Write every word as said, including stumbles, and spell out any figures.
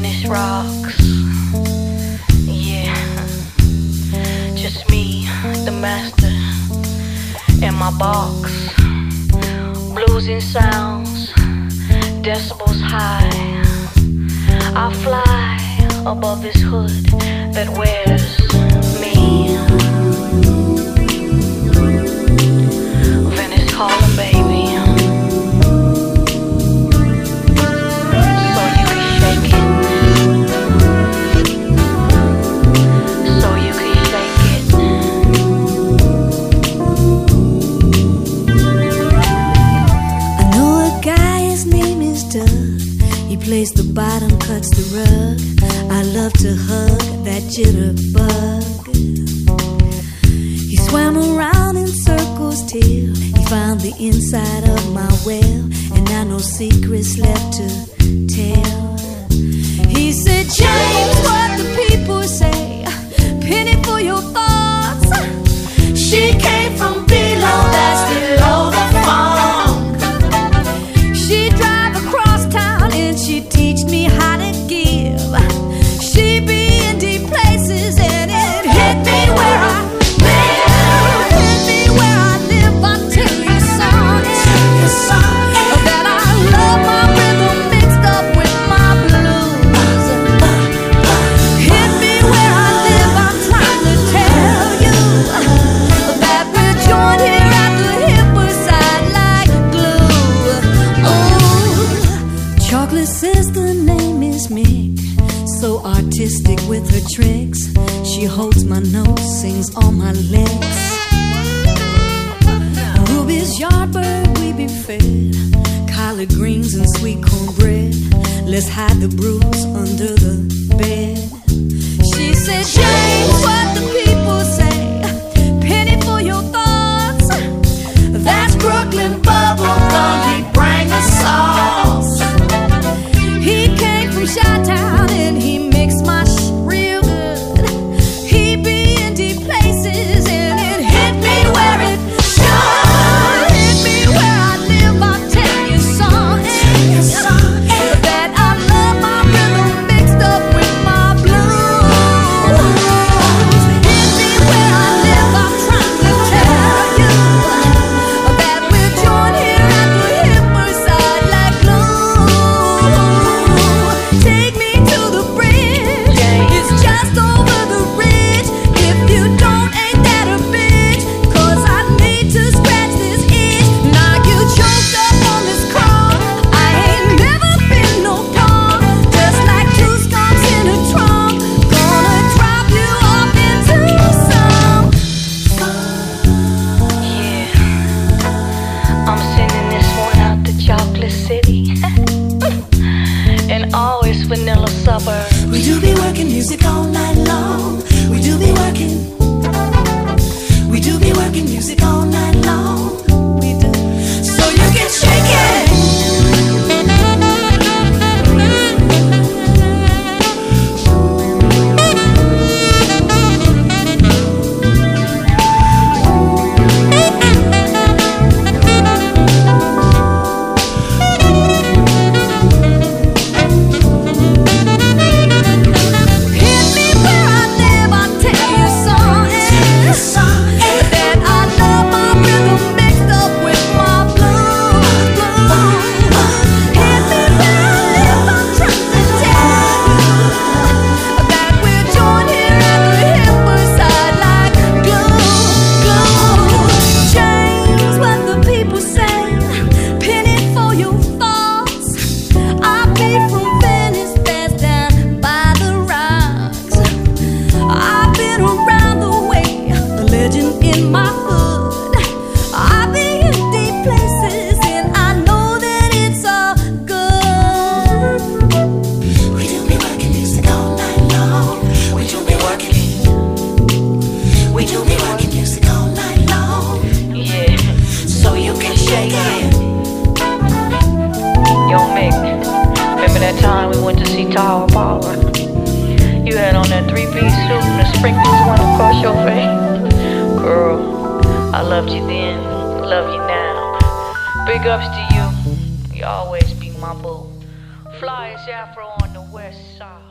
Venice rocks. Yeah, just me, the master, and my box. Blues and sounds, decibels high. I fly above this hood that wears me. Venice calling, baby. So you can shake it. So you can shake it. I know a guy, his name is Doug. He plays the bottom, cuts the rug. I love to hug that jitterbug. He swam around in circles till he found the inside of my well, and now no secrets left to tell. He said, James, what the people say, penny for your thoughts. She came from below, that's below the funk. She drive across town and she teach me how to give. She be in deep places and it hit me where I live. Hit me where I live. I tell you, son, that I love my rhythm mixed up with my blues. Hit me where I live. I'm trying to tell you that we're joined here at the hipper side like glue. Oh, Chocolate says the name is Mick, so artistic with her tricks. She holds my notes, sings all my licks. Ruby's Yardbird, we be fed collard greens and sweet cornbread. Let's hide the bruise under the bed. She said, James, what the people say, penny for your thoughts. That's Brooklyn bubble gum, he bring the sauce. He came from Chi-Town and he mixed my sh real good. He be in deep places and it hit me where it should. Hit me where I live, I'll tell you something, that I love my rhythm mixed up with my blues. Hit me where I live, I'm trying to tell you that we're joined here at the hipper side like glue. Take me to the bridge, it's just over the ridge. If you don't, ain't that a bitch? Cause I need to scratch this itch. Now you choked up on this car, I ain't never been no punk. Just like two skunks in a trunk, gonna drop you off into some Yeah, I'm sending this one out to Chocolate City and all its vanilla suburbs. We do be working music all night long. We do be working. We do be working music all night long. We do. So you can shake it. Hit me where I live, I'll tell you something, that I love my rhythm mixed up with my blues. Hit me where I live, I'm trying to tell you that we're joined here at the hipper side like glue, glue. James, what the people say, penny for your thoughts. I be from Venice, that's down by the rocks. I've been around the way, a legend in my hood. I've been in deep places and I know that it's all good. We do be working music all night long. We do be working. We do be working music all night long. Yeah, So you can shake it. yo Mick, remember that time we went to see Tower Power? You had on that three-piece suit and the sprinkles went across your face. Girl, I loved you then, love you now. Big ups to you, you always be my boo. flyest afro on the west side.